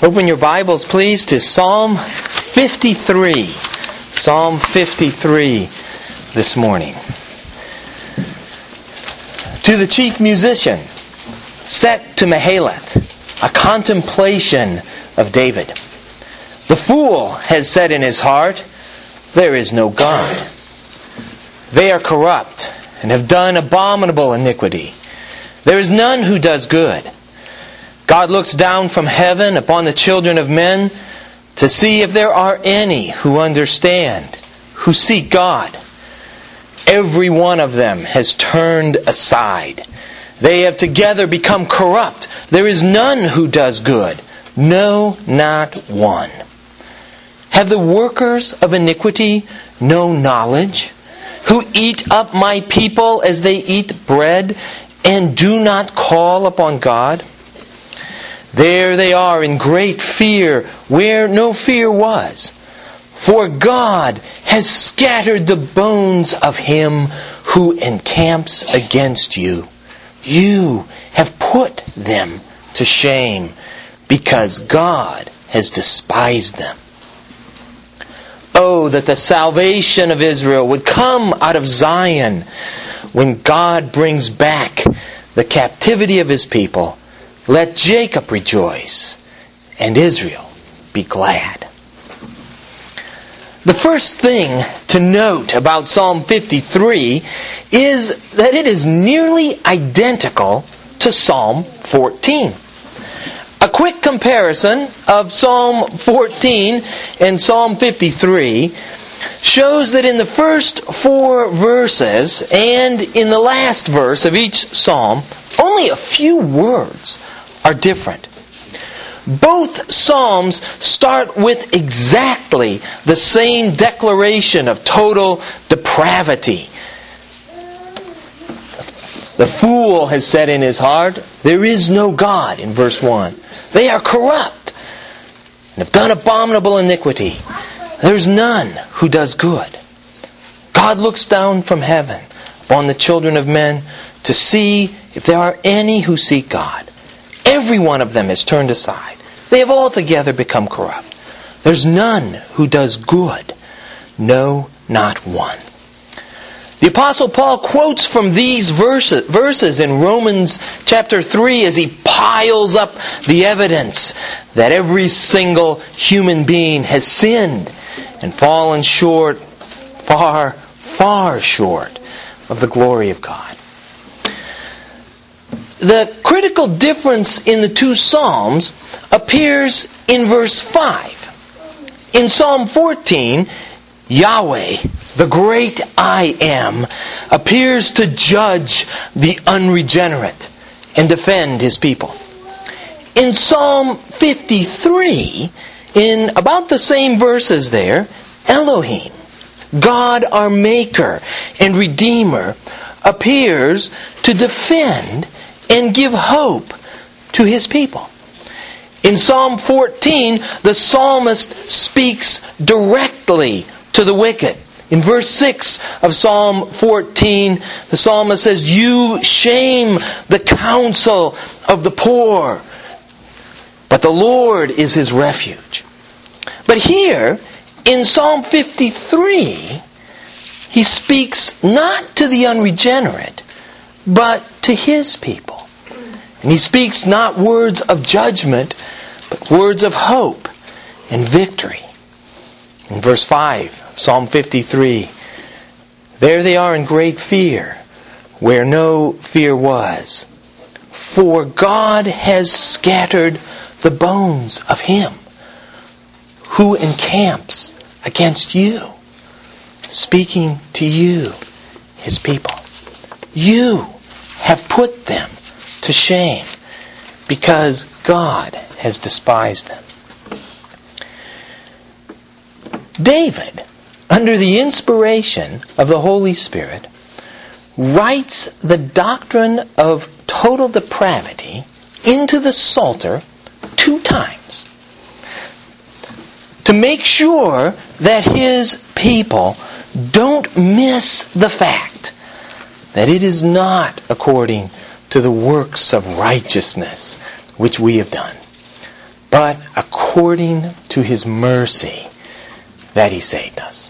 Open your Bibles, please, to Psalm 53. Psalm 53 this morning. To the chief musician, set to Mahalath, a contemplation of David. The fool has said in his heart, there is no God. They are corrupt and have done abominable iniquity. There is none who does good. God looks down from heaven upon the children of men to see if there are any who understand, who seek God. Every one of them has turned aside. They have together become corrupt. There is none who does good. No, not one. Have the workers of iniquity no knowledge, who eat up my people as they eat bread and do not call upon God? There they are in great fear where no fear was. For God has scattered the bones of him who encamps against you. You have put them to shame because God has despised them. Oh, that the salvation of Israel would come out of Zion when God brings back the captivity of his people. Let Jacob rejoice, and Israel be glad. The first thing to note about Psalm 53 is that it is nearly identical to Psalm 14. A quick comparison of Psalm 14 and Psalm 53 shows that in the first 4 verses and in the last verse of each psalm, only a few words are different. Both psalms start with exactly the same declaration of total depravity. The fool has said in his heart, there is no God, in verse 1. They are corrupt and have done abominable iniquity. There is none who does good. God looks down from heaven upon the children of men to see if there are any who seek God. Every one of them has turned aside. They have altogether become corrupt. There's none who does good. No, not one. The Apostle Paul quotes from these verses in Romans chapter 3 as he piles up the evidence that every single human being has sinned and fallen short, far, far short of the glory of God. The critical difference in the two Psalms appears in verse 5. In Psalm 14, Yahweh, the great I Am, appears to judge the unregenerate and defend his people. In Psalm 53, in about the same verses there, Elohim, God our Maker and Redeemer, appears to defend and give hope to his people. In Psalm 14, the psalmist speaks directly to the wicked. In verse 6 of Psalm 14, the psalmist says, you shame the counsel of the poor, but the Lord is his refuge. But here, in Psalm 53, he speaks not to the unregenerate, but to his people. And he speaks not words of judgment, but words of hope and victory. In verse 5, Psalm 53, there they are in great fear, where no fear was. For God has scattered the bones of him who encamps against you. Speaking to you, his people. You have put them to shame because God has despised them. David, under the inspiration of the Holy Spirit, writes the doctrine of total depravity into the Psalter 2 times to make sure that his people don't miss the fact that it is not according to the works of righteousness which we have done, but according to His mercy that He saved us.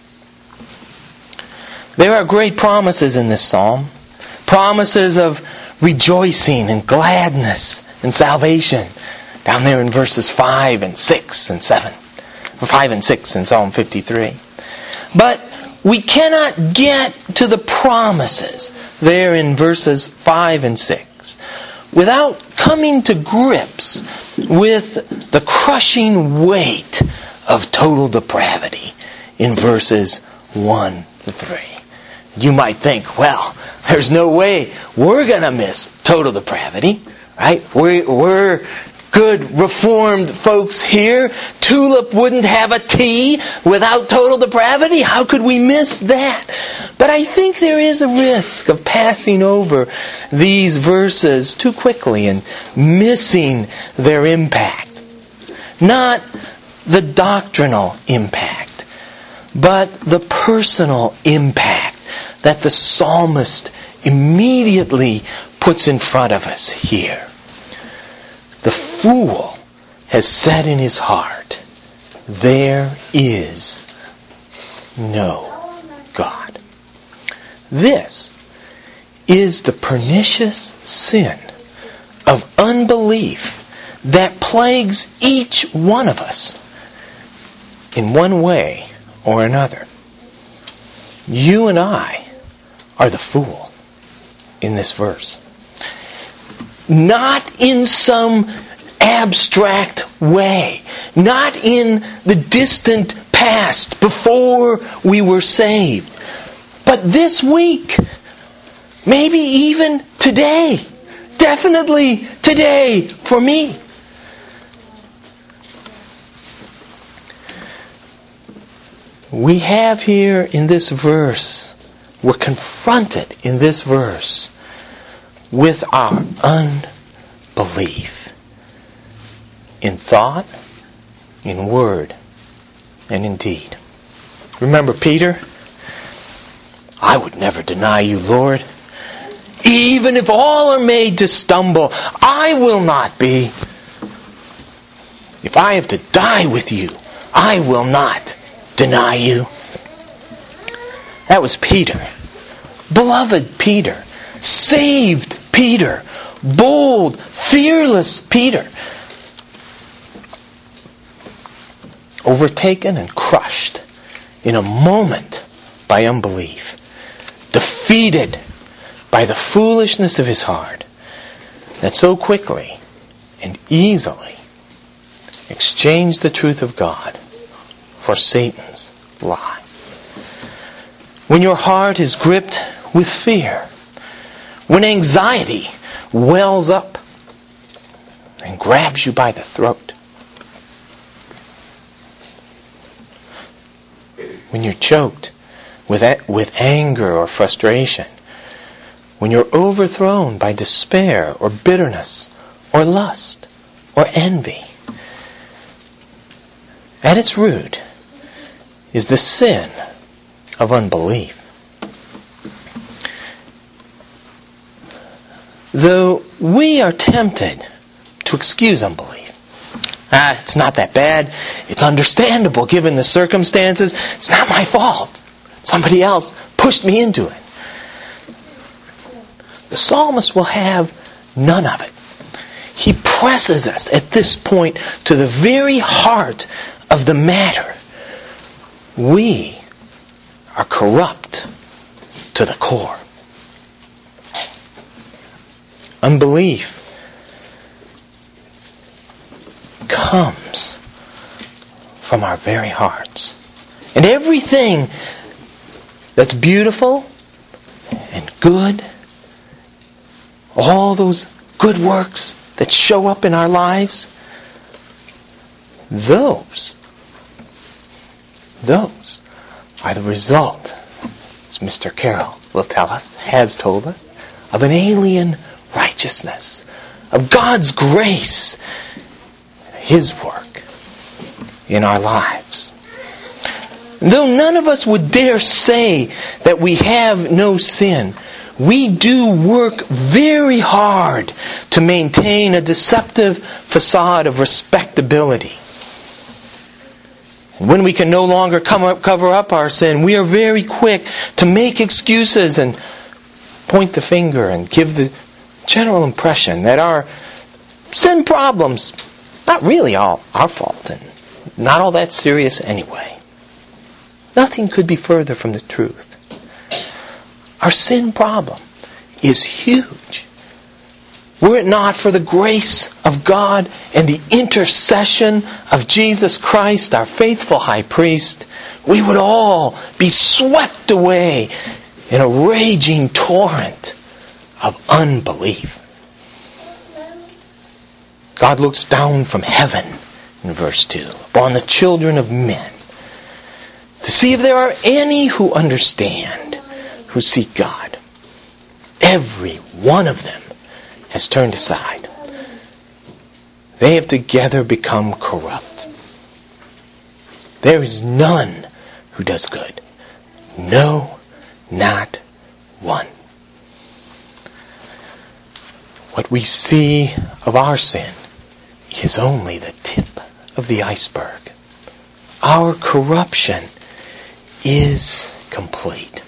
There are great promises in this psalm. Promises of rejoicing and gladness and salvation. Down there in verses 5 and 6 and 7. 5 and 6 in Psalm 53. But we cannot get to the promises there in verses 5 and 6 without coming to grips with the crushing weight of total depravity in verses 1 to 3. You might think, well, there's no way we're going to miss total depravity, right? We're good Reformed folks here. Tulip wouldn't have a tea without total depravity. How could we miss that? But I think there is a risk of passing over these verses too quickly and missing their impact. Not the doctrinal impact, but the personal impact that the psalmist immediately puts in front of us here. The fool has said in his heart, there is no God. This is the pernicious sin of unbelief that plagues each one of us in one way or another. You and I are the fool in this verse. Not in some abstract way. Not in the distant past before we were saved. But this week. Maybe even today. Definitely today for me. We have here in this verse, we're confronted in this verse with our unbelief in thought, in word, and in deed. Remember Peter? I would never deny you, Lord. Even if all are made to stumble, I will not be. If I have to die with you, I will not deny you. That was Peter. Beloved Peter. Saved Peter. Bold, fearless Peter. Overtaken and crushed in a moment by unbelief. Defeated by the foolishness of his heart that so quickly and easily exchanged the truth of God for Satan's lie. When your heart is gripped with fear, when anxiety wells up and grabs you by the throat, when you're choked with anger or frustration, when you're overthrown by despair or bitterness or lust or envy, at its root is the sin of unbelief. Though we are tempted to excuse unbelief. It's not that bad. It's understandable given the circumstances. It's not my fault. Somebody else pushed me into it. The psalmist will have none of it. He presses us at this point to the very heart of the matter. We are corrupt to the core. Unbelief comes from our very hearts. And everything that's beautiful and good, all those good works that show up in our lives, those are the result, as Mr. Carroll will tell us, has told us, of an alien righteousness, of God's grace, His work in our lives. Though none of us would dare say that we have no sin, we do work very hard to maintain a deceptive facade of respectability. And when we can no longer cover up our sin, we are very quick to make excuses and point the finger and give the general impression that our sin problems not really all our fault and not all that serious anyway. Nothing could be further from the truth. Our sin problem is huge. Were it not for the grace of God and the intercession of Jesus Christ, our faithful high priest, we would all be swept away in a raging torrent of unbelief. God looks down from heaven, in verse 2, upon the children of men, to see if there are any who understand, who seek God. Every one of them has turned aside. They have together become corrupt. There is none who does good. No, not one. What we see of our sin is only the tip of the iceberg. Our corruption is complete.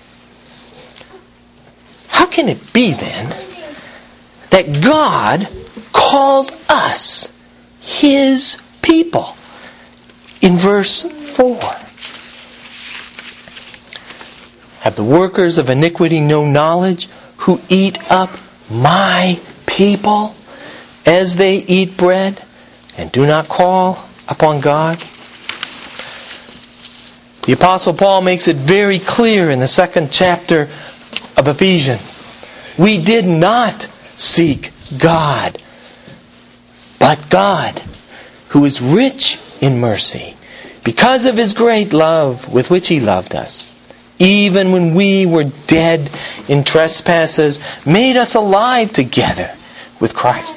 How can it be then that God calls us His people? In verse 4. Have the workers of iniquity no knowledge, who eat up my people as they eat bread and do not call upon God? The Apostle Paul makes it very clear in the 2nd chapter of Ephesians. We did not seek God, but God, who is rich in mercy, because of His great love with which He loved us, even when we were dead in trespasses, made us alive together with Christ.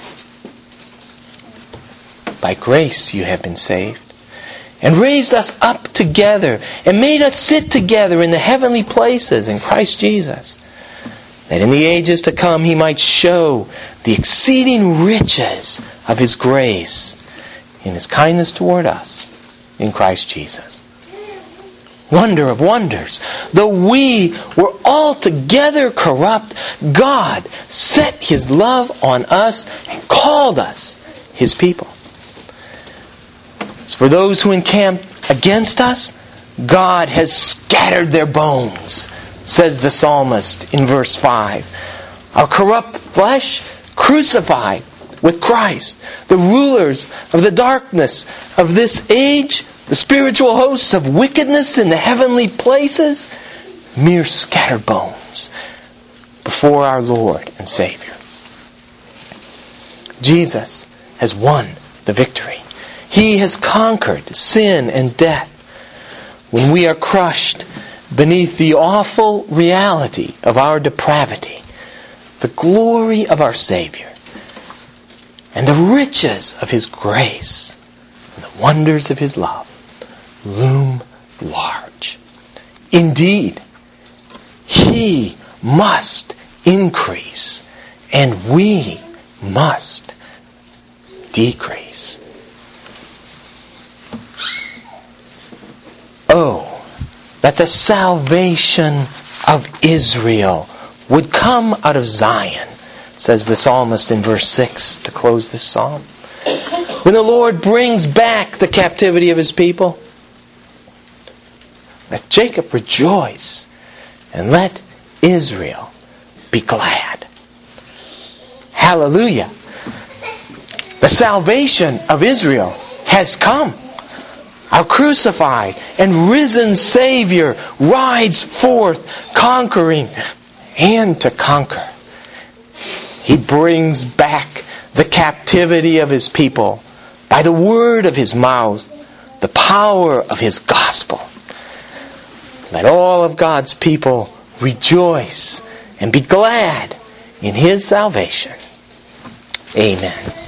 By grace you have been saved, and raised us up together, and made us sit together in the heavenly places in Christ Jesus, that in the ages to come He might show the exceeding riches of His grace in His kindness toward us in Christ Jesus. Wonder of wonders, though we were altogether corrupt, God set His love on us and called us His people. As for those who encamp against us, God has scattered their bones, says the psalmist in verse 5. Our corrupt flesh crucified with Christ. The rulers of the darkness of this age, the spiritual hosts of wickedness in the heavenly places, mere scattered bones before our Lord and Savior. Jesus has won the victory. He has conquered sin and death. When we are crushed beneath the awful reality of our depravity, the glory of our Savior, and the riches of His grace, and the wonders of His love loom large. Indeed, He must increase, and we must decrease. Oh, that the salvation of Israel would come out of Zion, says the psalmist in verse 6 to close this psalm. When the Lord brings back the captivity of His people, let Jacob rejoice and let Israel be glad. Hallelujah! The salvation of Israel has come. Our crucified and risen Savior rides forth conquering and to conquer. He brings back the captivity of His people by the word of His mouth, the power of His gospel. Let all of God's people rejoice and be glad in His salvation. Amen.